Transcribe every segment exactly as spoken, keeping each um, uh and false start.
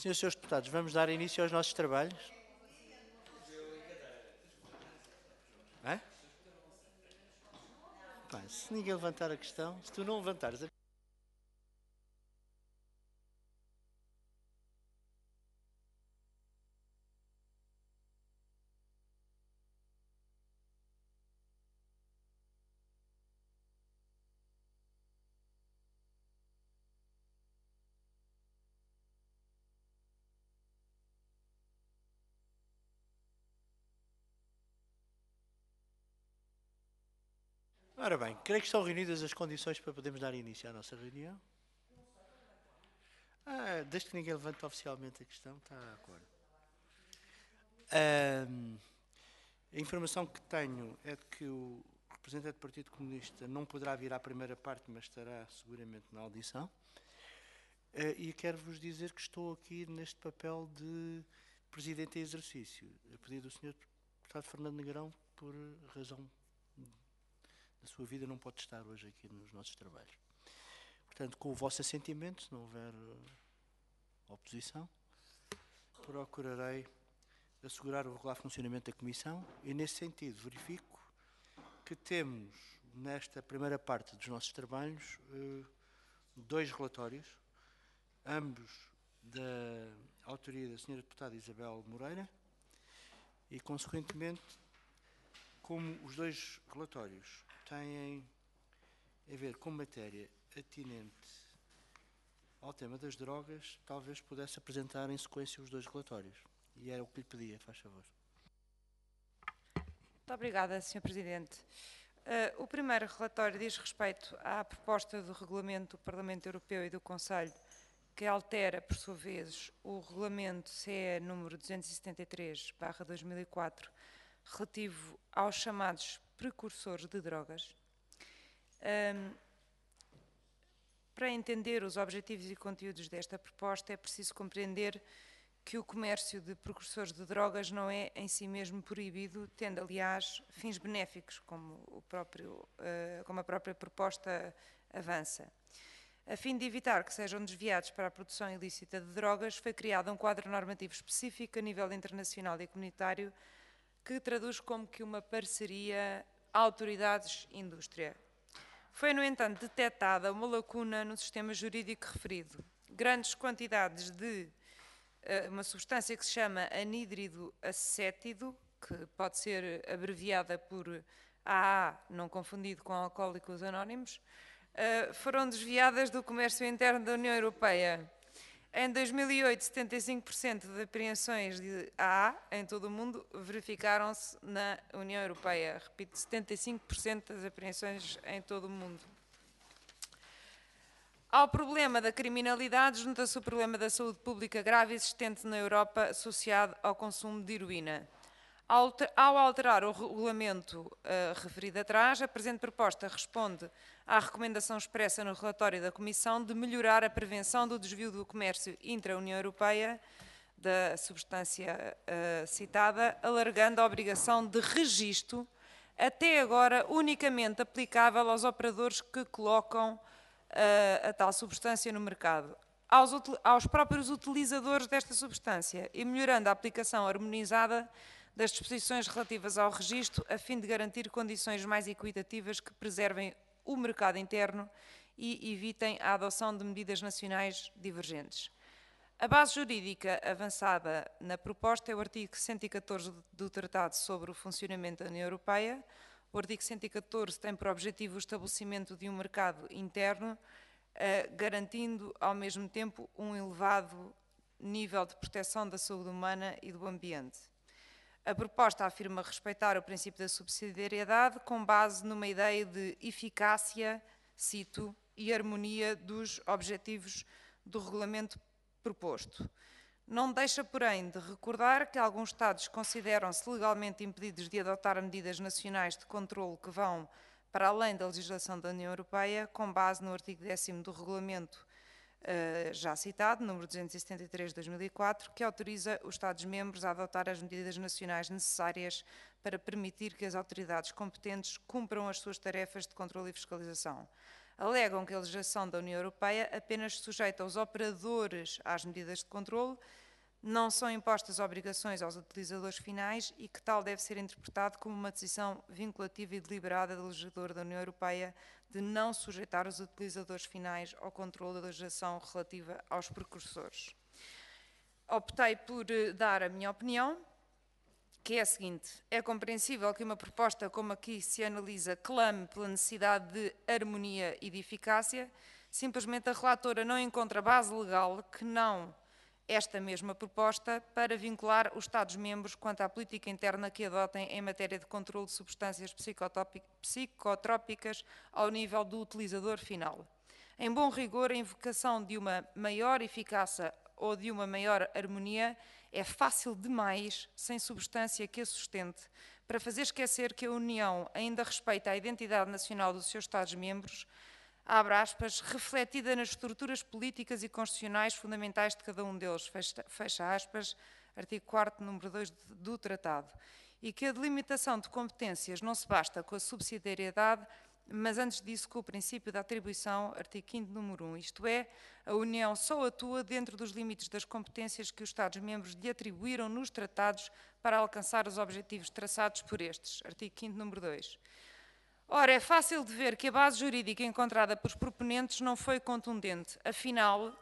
Senhoras e senhores deputados, vamos dar início aos nossos trabalhos. É? Pá, se ninguém levantar a questão, se tu não levantares a Ora bem, creio que estão reunidas as condições para podermos dar início à nossa reunião. Ah, desde que ninguém levante oficialmente a questão, está de acordo. Um, a informação que tenho é de que o representante do Partido Comunista não poderá vir à primeira parte, mas estará seguramente na audição. Uh, e quero-vos dizer que estou aqui neste papel de Presidente em exercício, a pedido do senhor Deputado Fernando Negrão, por razão da sua vida, não pode estar hoje aqui nos nossos trabalhos. Portanto, com o vosso assentimento, se não houver uh, oposição, procurarei assegurar o regular funcionamento da Comissão e, nesse sentido, verifico que temos, nesta primeira parte dos nossos trabalhos, uh, dois relatórios, ambos da autoria da senhora Deputada Isabel Moreira e, consequentemente, como os dois relatórios têm a ver com matéria atinente ao tema das drogas, talvez pudesse apresentar em sequência os dois relatórios. E era o que lhe pedia, faz favor. Muito obrigada, senhor Presidente. Uh, o primeiro relatório diz respeito à proposta do Regulamento do Parlamento Europeu e do Conselho, que altera, por sua vez, o Regulamento C E número duzentos e setenta e três barra dois mil e quatro, relativo aos chamados precursores de drogas. Um, para entender os objetivos e conteúdos desta proposta, é preciso compreender que o comércio de precursores de drogas não é em si mesmo proibido, tendo, aliás, fins benéficos, como, o próprio, uh, como a própria proposta avança. A fim de evitar que sejam desviados para a produção ilícita de drogas, foi criado um quadro normativo específico a nível internacional e comunitário que traduz como que uma parceria autoridades-indústria. Foi, no entanto, detectada uma lacuna no sistema jurídico referido. Grandes quantidades de uh, uma substância que se chama anídrido acétido, que pode ser abreviada por A A, não confundido com alcoólicos anónimos, uh, foram desviadas do comércio interno da União Europeia. Em dois mil e oito, setenta e cinco por cento das apreensões de A A em todo o mundo verificaram-se na União Europeia. Repito, setenta e cinco por cento das apreensões em todo o mundo. Ao problema da criminalidade, junta-se o problema da saúde pública grave existente na Europa associado ao consumo de heroína. Ao alterar o regulamento uh, referido atrás, a presente proposta responde à recomendação expressa no relatório da Comissão de melhorar a prevenção do desvio do comércio intra-União Europeia da substância uh, citada, alargando a obrigação de registro, até agora unicamente aplicável aos operadores que colocam uh, a tal substância no mercado, aos, aos próprios utilizadores desta substância e melhorando a aplicação harmonizada das disposições relativas ao registro, a fim de garantir condições mais equitativas que preservem o mercado interno e evitem a adoção de medidas nacionais divergentes. A base jurídica avançada na proposta é o artigo cento e catorze do Tratado sobre o Funcionamento da União Europeia. O artigo cento e catorze tem por objetivo o estabelecimento de um mercado interno, eh, garantindo ao mesmo tempo um elevado nível de proteção da saúde humana e do ambiente. A proposta afirma respeitar o princípio da subsidiariedade com base numa ideia de eficácia, cito, e harmonia dos objetivos do regulamento proposto. Não deixa, porém, de recordar que alguns Estados consideram-se legalmente impedidos de adotar medidas nacionais de controlo que vão para além da legislação da União Europeia, com base no artigo décimo do regulamento Uh, já citado, número duzentos e setenta e três de dois mil e quatro, que autoriza os Estados-membros a adotar as medidas nacionais necessárias para permitir que as autoridades competentes cumpram as suas tarefas de controle e fiscalização. alegam que a legislação da União Europeia apenas sujeita os operadores às medidas de controle, não são impostas obrigações aos utilizadores finais e que tal deve ser interpretado como uma decisão vinculativa e deliberada do legislador da União Europeia de não sujeitar os utilizadores finais ao controle da legislação relativa aos precursores. Optei por dar a minha opinião, que é a seguinte: é compreensível que uma proposta como aqui se analisa clame pela necessidade de harmonia e de eficácia. Simplesmente a relatora não encontra base legal que não esta mesma proposta para vincular os Estados-membros quanto à política interna que adotem em matéria de controle de substâncias psicotrópicas ao nível do utilizador final. Em bom rigor, a invocação de uma maior eficácia ou de uma maior harmonia é fácil demais, sem substância que a sustente, para fazer esquecer que a União ainda respeita a identidade nacional dos seus Estados-membros, abre aspas, refletida nas estruturas políticas e constitucionais fundamentais de cada um deles, fecha, fecha aspas, artigo quarto, número dois do Tratado, e que a delimitação de competências não se basta com a subsidiariedade, mas antes disso com o princípio da atribuição, artigo quinto, número um, isto é, a União só atua dentro dos limites das competências que os Estados-membros lhe atribuíram nos tratados para alcançar os objetivos traçados por estes, artigo quinto, número dois. Ora, é fácil de ver que a base jurídica encontrada pelos proponentes não foi contundente. Afinal,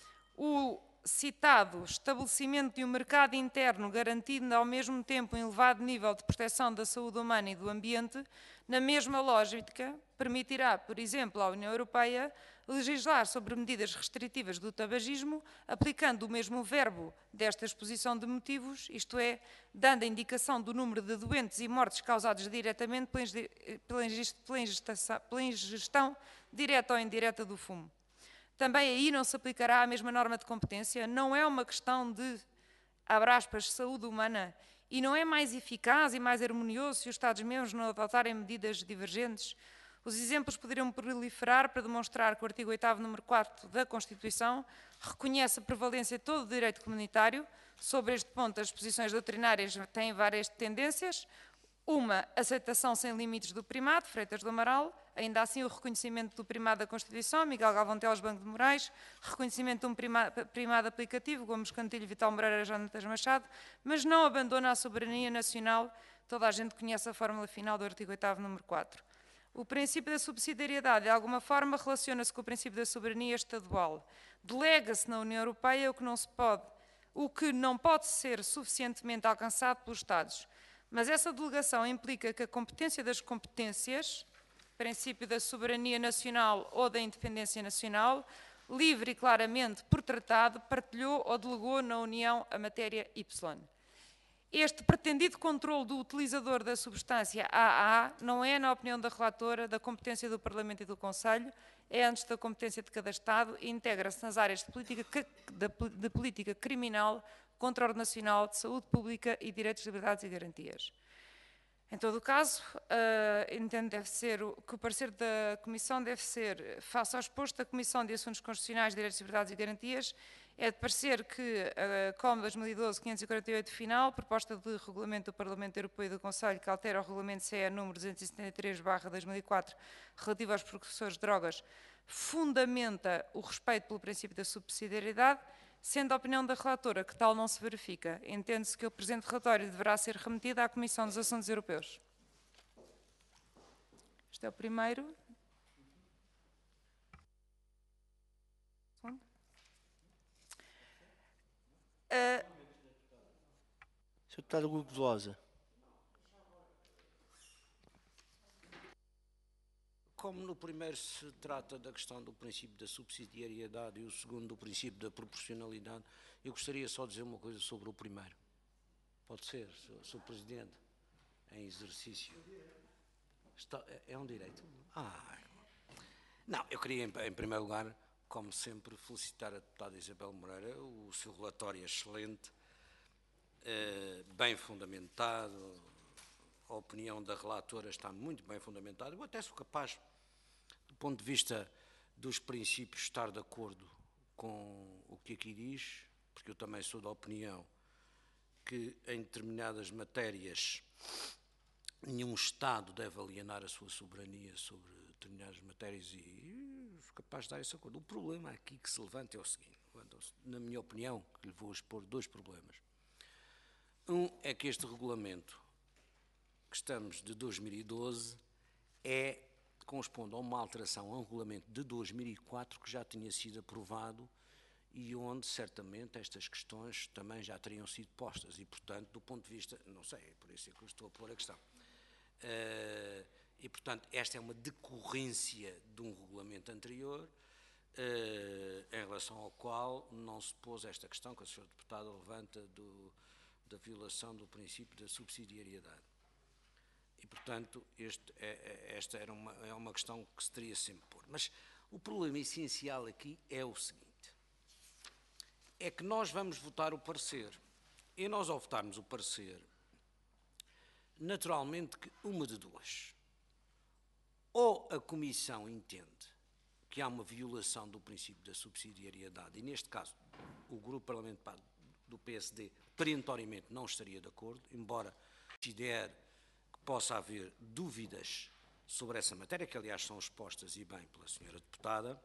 o citado estabelecimento de um mercado interno garantindo ao mesmo tempo um elevado nível de proteção da saúde humana e do ambiente, na mesma lógica, permitirá, por exemplo, à União Europeia legislar sobre medidas restritivas do tabagismo, aplicando o mesmo verbo desta exposição de motivos, isto é, dando a indicação do número de doentes e mortes causados diretamente pela ingestão, pela ingestão direta ou indireta do fumo. Também aí não se aplicará a mesma norma de competência, não é uma questão de, abre aspas, saúde humana, e não é mais eficaz e mais harmonioso se os Estados-membros não adotarem medidas divergentes. Os exemplos poderiam proliferar para demonstrar que o artigo oitavo, número quatro da Constituição reconhece a prevalência de todo o direito comunitário. Sobre este ponto, as posições doutrinárias têm várias tendências. Uma, aceitação sem limites do primado, Freitas do Amaral, ainda assim o reconhecimento do primado da Constituição, Miguel Galvão Teles, Banco de Moraes, reconhecimento de um primado, primado aplicativo, Gomes Cantilho, Vital Moreira, Jonatas Machado, mas não abandona a soberania nacional, toda a gente conhece a fórmula final do artigo oitavo, número quatro. O princípio da subsidiariedade, de alguma forma, relaciona-se com o princípio da soberania estadual. Delega-se na União Europeia o que não se pode, o que não pode ser suficientemente alcançado pelos Estados. Mas essa delegação implica que a competência das competências, princípio da soberania nacional ou da independência nacional, livre e claramente por tratado, partilhou ou delegou na União a matéria Y. Este pretendido controle do utilizador da substância A A não é, na opinião da relatora, da competência do Parlamento e do Conselho, é antes da competência de cada Estado e integra-se nas áreas de política, de, de política criminal, controle nacional, de saúde pública e direitos, liberdades e garantias. Em todo o caso, uh, entendo deve ser, que o parecer da Comissão deve ser, face ao exposto da Comissão de Assuntos Constitucionais, Direitos, Liberdades e Garantias, é de parecer que a C O M dois mil e doze quinhentos e quarenta e oito final, proposta de regulamento do Parlamento Europeu e do Conselho que altera o regulamento C E número duzentos e setenta e três barra dois mil e quatro relativo aos precursores de drogas, fundamenta o respeito pelo princípio da subsidiariedade, sendo a opinião da relatora que tal não se verifica. Entende-se que o presente relatório deverá ser remetido à Comissão dos Assuntos Europeus. Este é o primeiro. Segundo. Uh, senhor Deputado Hugo Velosa. Como no primeiro se trata da questão do princípio da subsidiariedade e o segundo do princípio da proporcionalidade, eu gostaria só de dizer uma coisa sobre o primeiro. Pode ser, senhor Presidente, em exercício. Está, é um direito? Ah, não, eu queria, em, em primeiro lugar, como sempre, felicitar a deputada Isabel Moreira. O seu relatório é excelente, eh, bem fundamentado, a opinião da relatora está muito bem fundamentada. Eu até sou capaz, do ponto de vista dos princípios, estar de acordo com o que aqui diz, porque eu também sou da opinião que em determinadas matérias nenhum Estado deve alienar a sua soberania sobre determinadas matérias e somos capazes de dar esse acordo. O problema aqui que se levanta é o seguinte, na minha opinião, que lhe vou expor dois problemas. Um é que este regulamento, que estamos de dois mil e doze, é, corresponde a uma alteração a um regulamento de dois mil e quatro que já tinha sido aprovado e onde, certamente, estas questões também já teriam sido postas e, portanto, do ponto de vista, não sei, é por isso é que eu estou a pôr a questão. Uh, e, portanto, esta é uma decorrência de um regulamento anterior, uh, em relação ao qual não se pôs esta questão que a senhora deputada levanta do, da violação do princípio da subsidiariedade. E, portanto, este é, é, esta era uma, é uma questão que se teria sempre pôr. Mas o problema essencial aqui é o seguinte. É que nós vamos votar o parecer. E nós, ao votarmos o parecer, naturalmente que uma de duas. Ou a Comissão entende que há uma violação do princípio da subsidiariedade, e neste caso o Grupo Parlamentar do P S D perentoriamente não estaria de acordo, embora considere que possa haver dúvidas sobre essa matéria, que aliás são expostas e bem pela senhora deputada.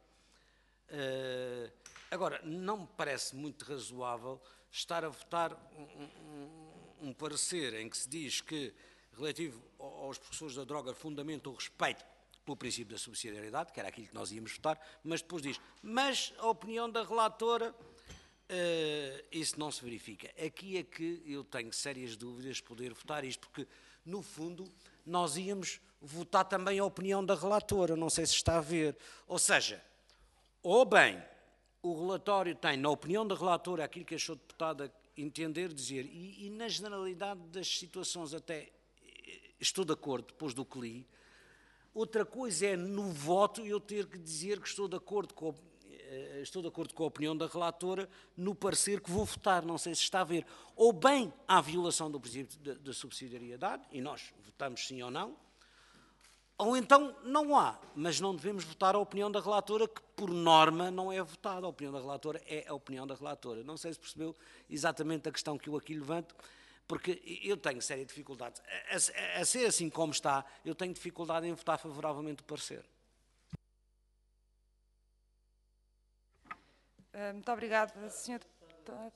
Uh, agora, não me parece muito razoável estar a votar um, um, um parecer em que se diz que, relativo aos professores da droga, fundamenta o respeito pelo princípio da subsidiariedade, que era aquilo que nós íamos votar, mas depois diz, mas a opinião da relatora, uh, isso não se verifica. Aqui é que eu tenho sérias dúvidas de poder votar isto, porque, no fundo, nós íamos votar também a opinião da relatora, não sei se está a ver. Ou seja, ou bem, o relatório tem, na opinião da relatora, aquilo que achou deputada entender, dizer, e, e na generalidade das situações até estou de acordo, depois do que li. Outra coisa é, no voto, eu ter que dizer que estou de acordo com, estou de acordo com a opinião da relatora no parecer que vou votar, não sei se está a ver. Ou bem há violação do princípio da, da subsidiariedade, e nós votamos sim ou não, ou então não há, mas não devemos votar a opinião da relatora, que por norma não é votada. A opinião da relatora é a opinião da relatora. Não sei se percebeu exatamente a questão que eu aqui levanto, porque eu tenho séria dificuldade. A, a, a ser assim como está, eu tenho dificuldade em votar favoravelmente o parecer. Muito obrigada, senhor Deputado.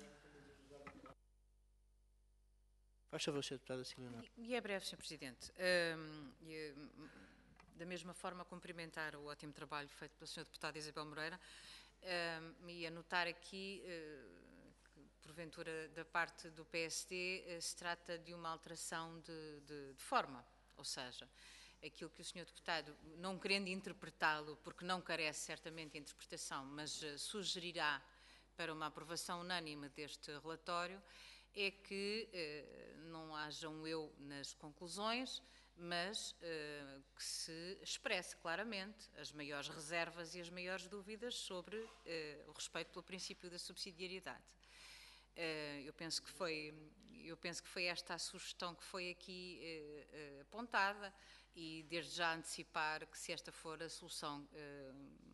Faz favor, senhora Deputada Silvia. E é breve, senhor Presidente. Um, e, da mesma forma, cumprimentar o ótimo trabalho feito pela senhora Deputada Isabel Moreira um, e anotar aqui uh, que, porventura, da parte do P S D, uh, se trata de uma alteração de, de, de forma, ou seja, aquilo que o senhor Deputado, não querendo interpretá-lo, porque não carece certamente de interpretação, mas uh, sugerirá para uma aprovação unânime deste relatório, é que eh, não haja um eu nas conclusões, mas eh, que se expresse claramente as maiores reservas e as maiores dúvidas sobre eh, o respeito pelo princípio da subsidiariedade. Eh, eu penso que foi, eu penso que foi esta a sugestão que foi aqui eh, eh, apontada e desde já antecipar que, se esta for a solução eh,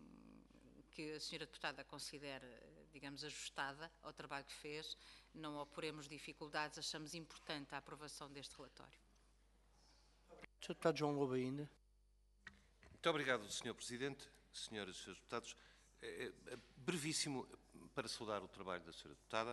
que a senhora deputada considera, digamos, ajustada ao trabalho que fez, não oporemos dificuldades, achamos importante a aprovação deste relatório. senhor Deputado João Lobo ainda. Muito obrigado, senhor Presidente, senhoras e senhores deputados. É, é, brevíssimo para saudar o trabalho da senhora deputada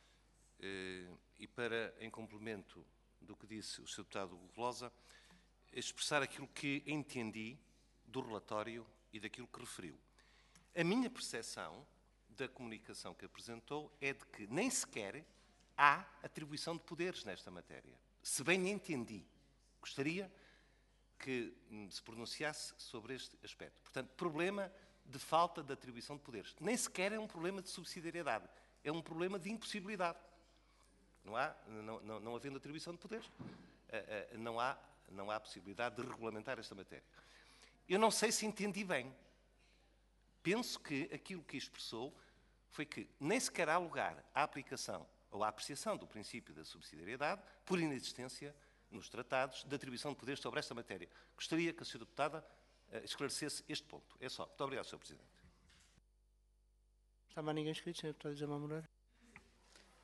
é, e para, em complemento do que disse o senhor deputado Hugo Velosa, expressar aquilo que entendi do relatório e daquilo que referiu. A minha percepção da comunicação que apresentou é de que nem sequer há atribuição de poderes nesta matéria. Se bem entendi, gostaria que se pronunciasse sobre este aspecto. Portanto, problema de falta de atribuição de poderes. Nem sequer é um problema de subsidiariedade, é um problema de impossibilidade. Não há, não, não, não havendo atribuição de poderes, não há, não há possibilidade de regulamentar esta matéria. Eu não sei se entendi bem. Penso que aquilo que expressou foi que nem sequer há lugar à aplicação ou à apreciação do princípio da subsidiariedade por inexistência nos tratados de atribuição de poderes sobre esta matéria. Gostaria que a senhora deputada uh, esclarecesse este ponto. É só. Muito obrigado, senhor Presidente. Está mais ninguém inscrito, senhor Deputado Isabel Moreira?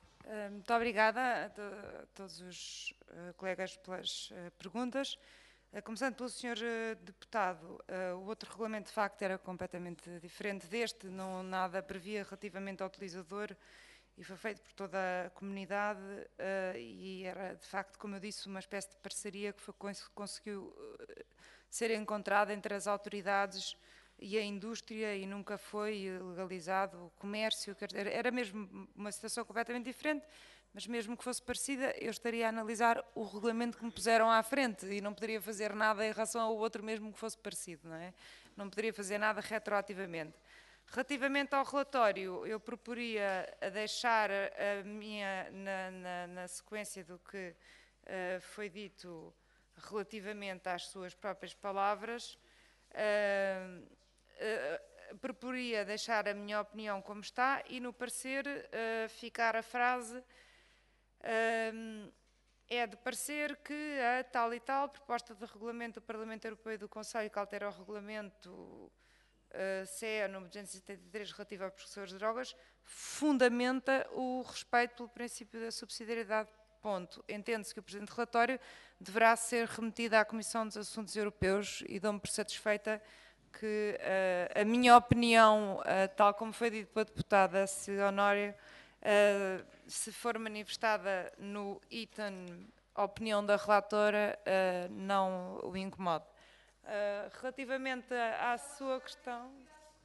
Muito obrigada a, to a todos os uh, colegas pelas uh, perguntas. Começando pelo senhor Deputado, o outro regulamento de facto era completamente diferente deste, não nada previa relativamente ao utilizador e foi feito por toda a comunidade e era de facto, como eu disse, uma espécie de parceria que foi, conseguiu ser encontrada entre as autoridades e a indústria e nunca foi legalizado o comércio, era mesmo uma situação completamente diferente. Mas mesmo que fosse parecida, eu estaria a analisar o regulamento que me puseram à frente e não poderia fazer nada em relação ao outro, mesmo que fosse parecido, não é? Não poderia fazer nada retroativamente. Relativamente ao relatório, eu proporia a deixar a minha, na, na, na sequência do que uh, foi dito relativamente às suas próprias palavras, uh, uh, proporia deixar a minha opinião como está e no parecer uh, ficar a frase Um, é de parecer que a tal e tal proposta de regulamento do Parlamento Europeu e do Conselho que altera o regulamento uh, C E número duzentos e setenta e três relativo aos prescrições de drogas fundamenta o respeito pelo princípio da subsidiariedade. Ponto. Entende-se que o presente relatório deverá ser remetido à Comissão dos Assuntos Europeus e dou-me por satisfeita que uh, a minha opinião, uh, tal como foi dito pela deputada Cecília Honório, Uh, se for manifestada no item a opinião da relatora, uh, não o incomode. Uh, relativamente à, à sua questão...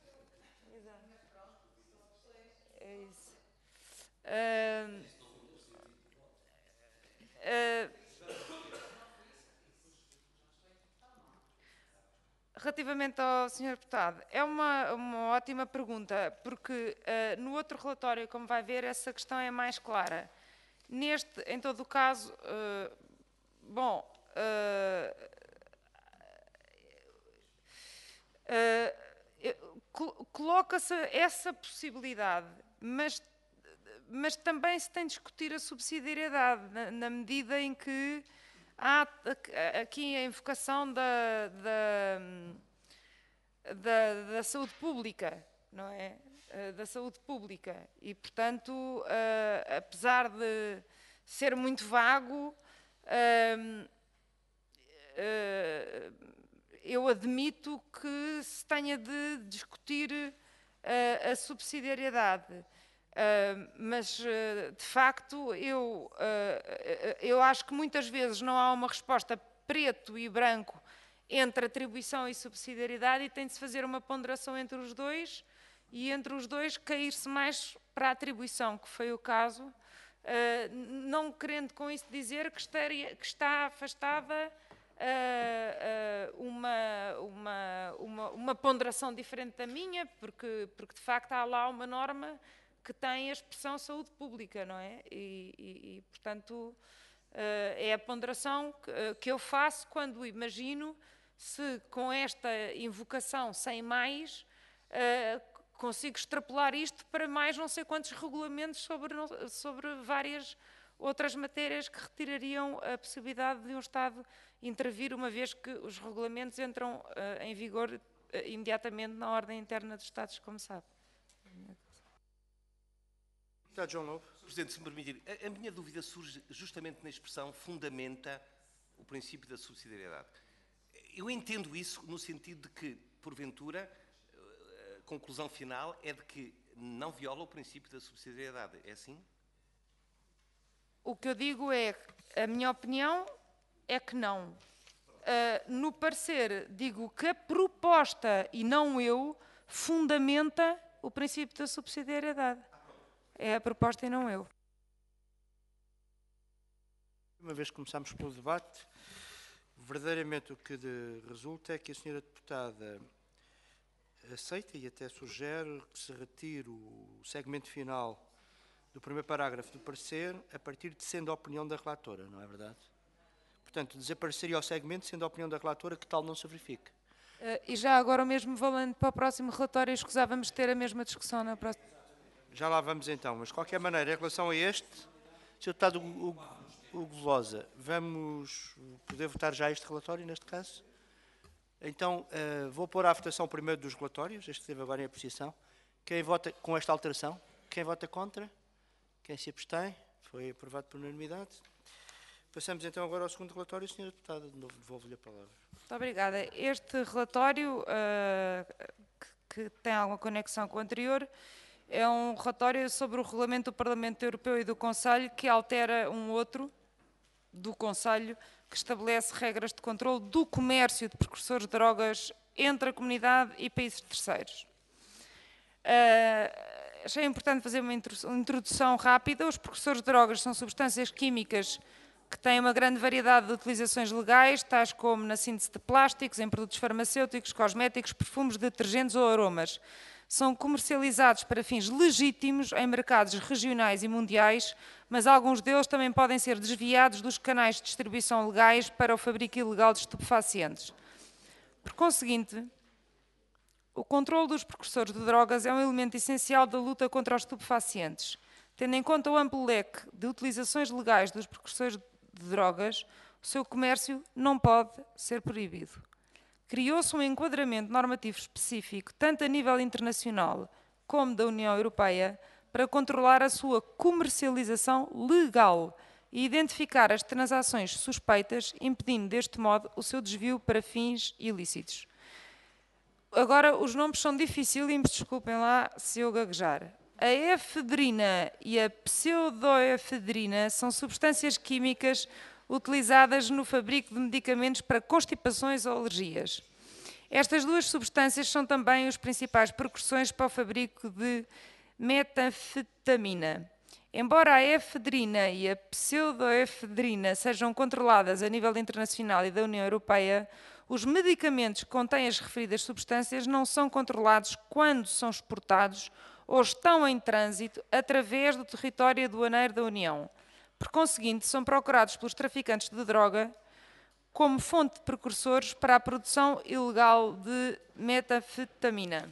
É isso. Uh, uh, Relativamente ao senhor Deputado, é uma, uma ótima pergunta, porque uh, no outro relatório, como vai ver, essa questão é mais clara. Neste, em todo o caso, uh, bom, uh, uh, coloca-se essa possibilidade, mas, mas também se tem de discutir a subsidiariedade, na, na medida em que há aqui a invocação da, da, da, da saúde pública, não é? Da saúde pública. E, portanto, uh, apesar de ser muito vago, uh, uh, eu admito que se tenha de discutir uh, a subsidiariedade. Uh, mas, uh, de facto, eu, uh, eu acho que muitas vezes não há uma resposta preto e branco entre atribuição e subsidiariedade e tem de se fazer uma ponderação entre os dois e entre os dois cair-se mais para a atribuição, que foi o caso, uh, não querendo com isso dizer que, estaria, que está afastada uh, uh, uma, uma, uma, uma ponderação diferente da minha, porque, porque de facto há lá uma norma que tem a expressão saúde pública, não é? E, e, e portanto, uh, é a ponderação que, uh, que eu faço quando imagino se com esta invocação sem mais uh, consigo extrapolar isto para mais não sei quantos regulamentos sobre, sobre várias outras matérias que retirariam a possibilidade de um Estado intervir, uma vez que os regulamentos entram uh, em vigor uh, imediatamente na ordem interna dos Estados, como sabe. Deputado João Lobo. Presidente, se me permitir, a, a minha dúvida surge justamente na expressão fundamenta o princípio da subsidiariedade. Eu entendo isso no sentido de que, porventura, a conclusão final é de que não viola o princípio da subsidiariedade. É assim? O que eu digo é, a minha opinião é que não. Uh, no parecer, digo que a proposta, e não eu, fundamenta o princípio da subsidiariedade. É a proposta e não eu. Uma vez que começamos pelo debate, verdadeiramente o que de resulta é que a senhora deputada aceita e até sugere que se retire o segmento final do primeiro parágrafo do parecer a partir de sendo a opinião da relatora, não é verdade? Portanto, desapareceria o segmento sendo a opinião da relatora que tal não se verifique. Uh, e já agora o mesmo valendo para o próximo relatório, escusávamos ter a mesma discussão na próxima. Já lá vamos então, mas de qualquer maneira, em relação a este, senhor Deputado Hugo, Hugo Velosa, vamos poder votar já este relatório, neste caso? Então, uh, vou pôr à votação primeiro dos relatórios, este que teve agora em apreciação. Quem vota com esta alteração? Quem vota contra? Quem se abstém? Foi aprovado por unanimidade. Passamos então agora ao segundo relatório. senhora Deputada, de novo devolvo-lhe a palavra. Muito obrigada. Este relatório, uh, que, que tem alguma conexão com o anterior, é um relatório sobre o Regulamento do Parlamento Europeu e do Conselho que altera um outro do Conselho que estabelece regras de controle do comércio de precursores de drogas entre a comunidade e países terceiros. Uh, achei importante fazer uma introdução rápida. Os precursores de drogas são substâncias químicas que têm uma grande variedade de utilizações legais, tais como na síntese de plásticos, em produtos farmacêuticos, cosméticos, perfumes, detergentes ou aromas. São comercializados para fins legítimos em mercados regionais e mundiais, mas alguns deles também podem ser desviados dos canais de distribuição legais para o fabrico ilegal de estupefacientes. Por conseguinte, o controle dos precursores de drogas é um elemento essencial da luta contra os estupefacientes. Tendo em conta o amplo leque de utilizações legais dos precursores de drogas, o seu comércio não pode ser proibido. Criou-se um enquadramento normativo específico, tanto a nível internacional como da União Europeia, para controlar a sua comercialização legal e identificar as transações suspeitas, impedindo deste modo o seu desvio para fins ilícitos. Agora, os nomes são dificílimos, desculpem lá se eu gaguejar. A efedrina e a pseudoefedrina são substâncias químicas utilizadas no fabrico de medicamentos para constipações ou alergias. Estas duas substâncias são também os principais precursores para o fabrico de metanfetamina. Embora a efedrina e a pseudoefedrina sejam controladas a nível internacional e da União Europeia, os medicamentos que contêm as referidas substâncias não são controlados quando são exportados ou estão em trânsito através do território aduaneiro da União. Por conseguinte, são procurados pelos traficantes de droga como fonte de precursores para a produção ilegal de metanfetamina.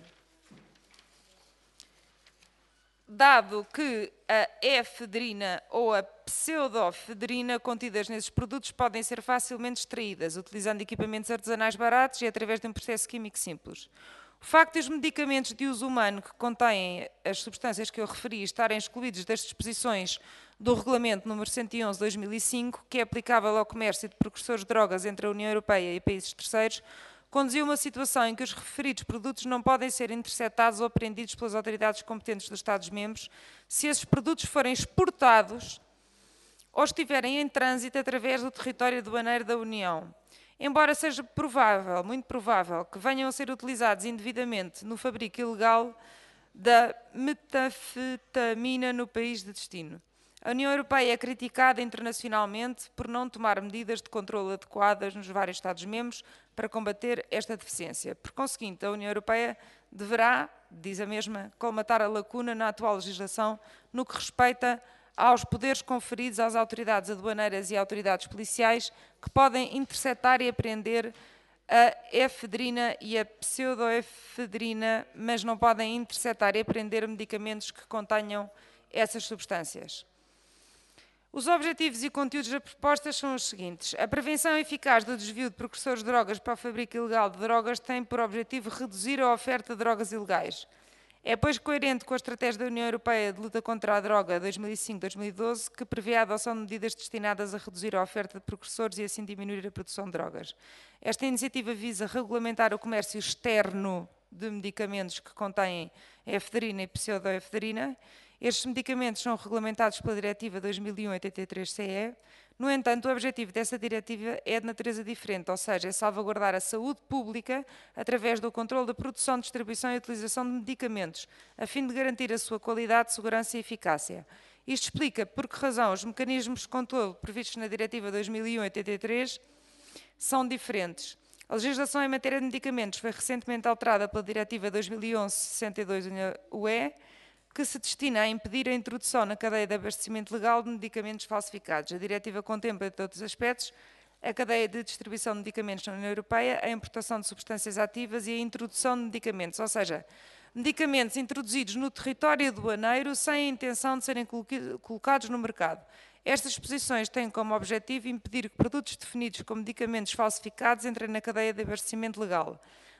Dado que a efedrina ou a pseudoefedrina contidas nesses produtos podem ser facilmente extraídas, utilizando equipamentos artesanais baratos e através de um processo químico simples. O facto de os medicamentos de uso humano que contêm as substâncias que eu referi estarem excluídos das disposições do Regulamento número cento e onze barra dois mil e cinco, que é aplicável ao comércio de precursores de drogas entre a União Europeia e países terceiros, conduziu a uma situação em que os referidos produtos não podem ser interceptados ou apreendidos pelas autoridades competentes dos Estados-membros se esses produtos forem exportados ou estiverem em trânsito através do território aduaneiro da União. Embora seja provável, muito provável, que venham a ser utilizados indevidamente no fabrico ilegal da metanfetamina no país de destino. A União Europeia é criticada internacionalmente por não tomar medidas de controle adequadas nos vários Estados-membros para combater esta deficiência. Por conseguinte, a União Europeia deverá, diz a mesma, colmatar a lacuna na atual legislação no que respeita aos poderes conferidos às autoridades aduaneiras e autoridades policiais que podem interceptar e apreender a efedrina e a pseudoefedrina, mas não podem interceptar e apreender medicamentos que contenham essas substâncias. Os objetivos e conteúdos da proposta são os seguintes. A prevenção eficaz do desvio de precursores de drogas para o fabrico ilegal de drogas tem por objetivo reduzir a oferta de drogas ilegais. É, pois, coerente com a Estratégia da União Europeia de Luta contra a Droga dois mil e cinco a dois mil e doze, que prevê a adoção de medidas destinadas a reduzir a oferta de precursores e assim diminuir a produção de drogas. Esta iniciativa visa regulamentar o comércio externo de medicamentos que contêm efedrina e pseudoefedrina. Estes medicamentos são regulamentados pela Diretiva dois mil e um oitenta e três C E. No entanto, o objetivo dessa diretiva é de natureza diferente, ou seja, é salvaguardar a saúde pública através do controle da produção, distribuição e utilização de medicamentos, a fim de garantir a sua qualidade, segurança e eficácia. Isto explica por que razão os mecanismos de controle previstos na Diretiva dois mil e um oitenta e três são diferentes. A legislação em matéria de medicamentos foi recentemente alterada pela Diretiva dois mil e onze sessenta e dois U E, que se destina a impedir a introdução na cadeia de abastecimento legal de medicamentos falsificados. A diretiva contempla, entre outros aspectos, a cadeia de distribuição de medicamentos na União Europeia, a importação de substâncias ativas e a introdução de medicamentos, ou seja, medicamentos introduzidos no território aduaneiro sem a intenção de serem colocados no mercado. Estas disposições têm como objetivo impedir que produtos definidos como medicamentos falsificados entrem na cadeia de abastecimento legal.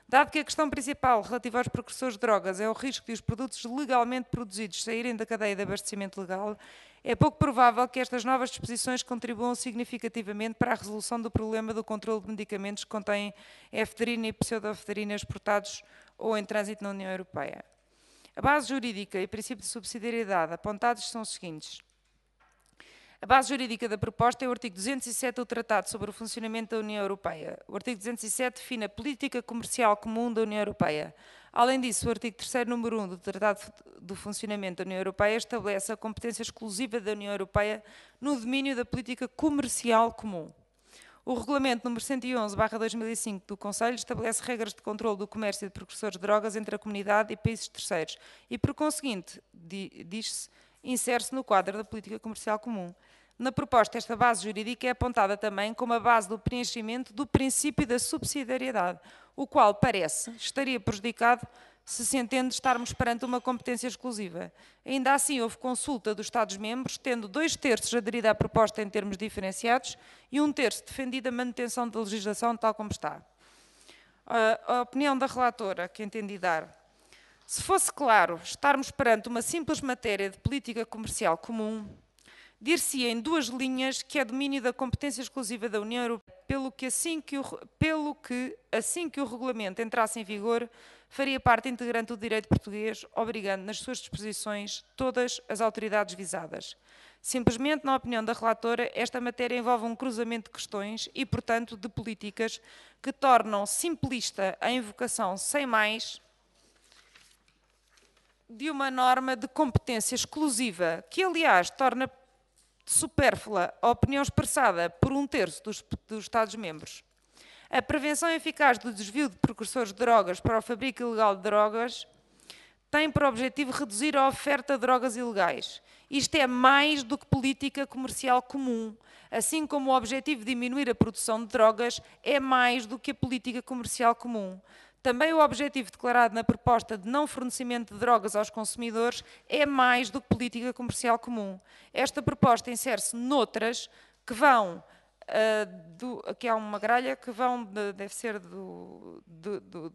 Dado que a questão principal relativa aos precursores de drogas é o risco de os produtos legalmente produzidos saírem da cadeia de abastecimento legal, é pouco provável que estas novas disposições contribuam significativamente para a resolução do problema do controle de medicamentos que contêm efedrina e pseudoefedrina exportados ou em trânsito na União Europeia. A base jurídica e princípio de subsidiariedade apontados são os seguintes. A base jurídica da proposta é o artigo duzentos e sete do Tratado sobre o Funcionamento da União Europeia. O artigo duzentos e sete define a política comercial comum da União Europeia. Além disso, o artigo terceiro, número um do Tratado do Funcionamento da União Europeia estabelece a competência exclusiva da União Europeia no domínio da política comercial comum. O Regulamento número cento e onze barra dois mil e cinco do Conselho estabelece regras de controle do comércio de precursores de drogas entre a comunidade e países terceiros e, por conseguinte, diz-se, insere-se no quadro da política comercial comum. Na proposta, esta base jurídica é apontada também como a base do preenchimento do princípio da subsidiariedade, o qual parece estaria prejudicado se se entende estarmos perante uma competência exclusiva. Ainda assim, houve consulta dos Estados-membros, tendo dois terços aderido à proposta em termos diferenciados e um terço defendido a manutenção da legislação tal como está. A opinião da relatora, que entendi dar. Se fosse claro estarmos perante uma simples matéria de política comercial comum, dir-se-ia em duas linhas que é domínio da competência exclusiva da União Europeia, pelo que, assim que, o, pelo que, assim que o regulamento entrasse em vigor, faria parte integrante do direito português, obrigando nas suas disposições todas as autoridades visadas. Simplesmente, na opinião da relatora, esta matéria envolve um cruzamento de questões e, portanto, de políticas que tornam simplista a invocação sem mais de uma norma de competência exclusiva, que, aliás, torna supérflua a opinião expressada por um terço dos, dos Estados-membros. A prevenção eficaz do desvio de precursores de drogas para o fabrico ilegal de drogas tem por objetivo reduzir a oferta de drogas ilegais. Isto é mais do que política comercial comum, assim como o objetivo de diminuir a produção de drogas é mais do que a política comercial comum. Também o objetivo declarado na proposta de não fornecimento de drogas aos consumidores é mais do que política comercial comum. Esta proposta insere-se noutras que vão, uh, do, aqui há uma gralha, que vão, de, deve ser do, do, do,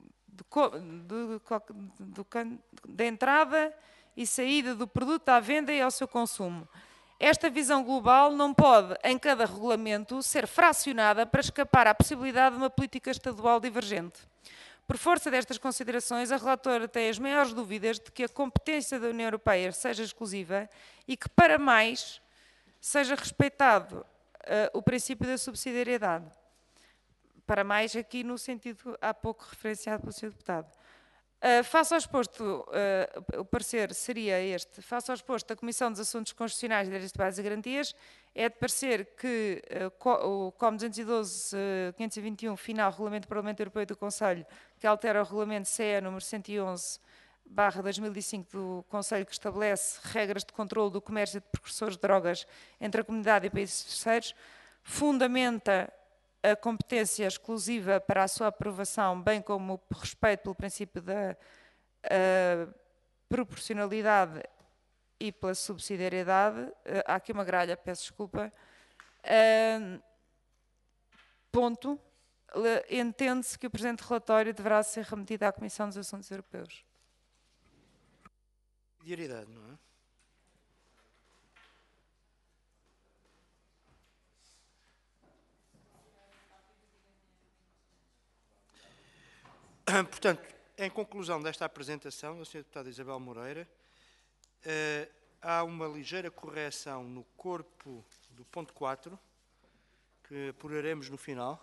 do, do, da entrada e saída do produto à venda e ao seu consumo. Esta visão global não pode, em cada regulamento, ser fracionada para escapar à possibilidade de uma política estadual divergente. Por força destas considerações, a relatora tem as maiores dúvidas de que a competência da União Europeia seja exclusiva e que, para mais, seja respeitado uh, o princípio da subsidiariedade. Para mais, aqui no sentido há pouco referenciado pelo senhor Deputado. Uh, face ao exposto, uh, o parecer seria este. Face ao exposto, a Comissão dos Assuntos Constitucionais, Direitos de Base e Garantias é de parecer que uh, o C O M duzentos e doze barra quinhentos e vinte e um, final, Regulamento do Parlamento Europeu e do Conselho, que altera o Regulamento C E número cento e onze barra dois mil e cinco do Conselho, que estabelece regras de controle do comércio de precursores de drogas entre a comunidade e países terceiros, fundamenta a competência exclusiva para a sua aprovação, bem como o respeito pelo princípio da uh, proporcionalidade e pela subsidiariedade. Uh, há aqui uma gralha, peço desculpa. Uh, ponto. Entende-se que o presente relatório deverá ser remetido à Comissão dos Assuntos Europeus. Subsidiariedade, não é? Portanto, em conclusão desta apresentação da senhora Deputada Isabel Moreira, eh, há uma ligeira correção no corpo do ponto quatro, que apuraremos no final,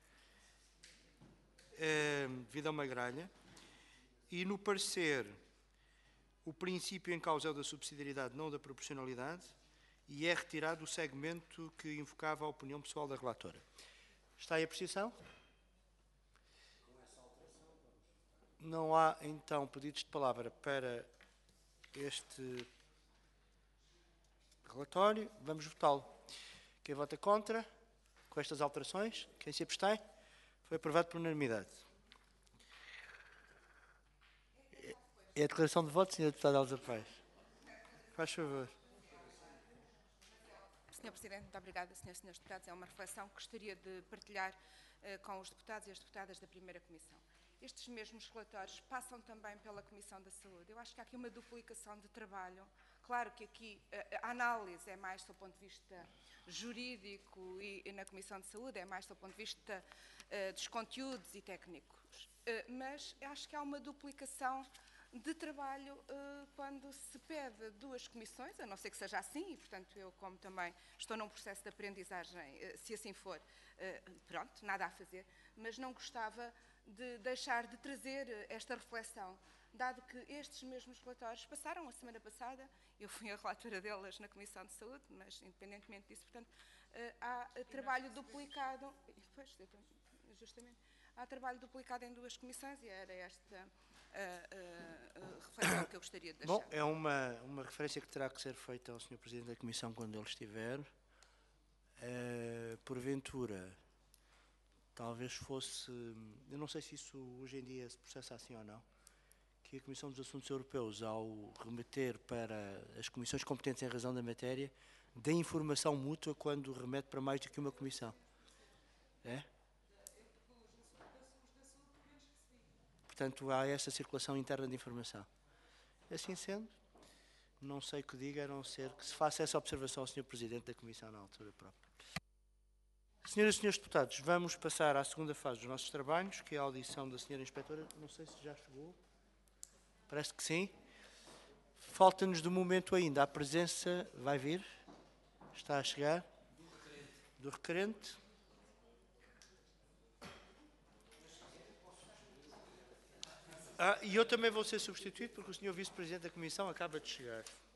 eh, devido a uma gralha, e no parecer o princípio em causa é o da subsidiariedade, não da proporcionalidade, e é retirado o segmento que invocava a opinião pessoal da relatora. Está em apreciação? Não há, então, pedidos de palavra para este relatório. Vamos votá-lo. Quem vota contra, com estas alterações? Quem se abstém? Foi aprovado por unanimidade. É a declaração de voto, senhora Deputada Elsa Paes. Faz favor. senhor Presidente, muito obrigada, senhoras e senhores deputados. É uma reflexão que gostaria de partilhar uh, com os deputados e as deputadas da primeira Comissão. estes mesmos relatórios passam também pela Comissão da Saúde. Eu acho que há aqui uma duplicação de trabalho. Claro que aqui a análise é mais do ponto de vista jurídico e na Comissão de Saúde é mais do ponto de vista uh, dos conteúdos e técnicos. Uh, mas acho que há uma duplicação de trabalho uh, quando se pede duas comissões, a não ser que seja assim, e portanto eu, como também estou num processo de aprendizagem, uh, se assim for, uh, pronto, nada a fazer, mas não gostava de deixar de trazer esta reflexão, dado que estes mesmos relatórios passaram a semana passada, eu fui a relatora delas na Comissão de Saúde, mas independentemente disso, portanto, uh, há trabalho duplicado, pois, justamente, há trabalho duplicado em duas comissões e era esta a uh, uh, uh, reflexão que eu gostaria de deixar. Bom, é uma, uma referência que terá que ser feita ao senhor Presidente da Comissão quando ele estiver. Uh, porventura, talvez fosse, eu não sei se isso hoje em dia se processa assim ou não, que a Comissão dos Assuntos Europeus, ao remeter para as comissões competentes em razão da matéria, dê informação mútua quando remete para mais do que uma comissão. É? Portanto, há esta circulação interna de informação. Assim sendo, não sei o que diga, a não ser que se faça essa observação ao senhor Presidente da Comissão na altura própria. Senhoras e senhores deputados, vamos passar à segunda fase dos nossos trabalhos, que é a audição da senhora Inspetora. Não sei se já chegou. Parece que sim. Falta-nos de momento ainda a presença, vai vir, está a chegar, do requerente. Ah, e eu também vou ser substituído porque o senhor Vice-Presidente da Comissão acaba de chegar.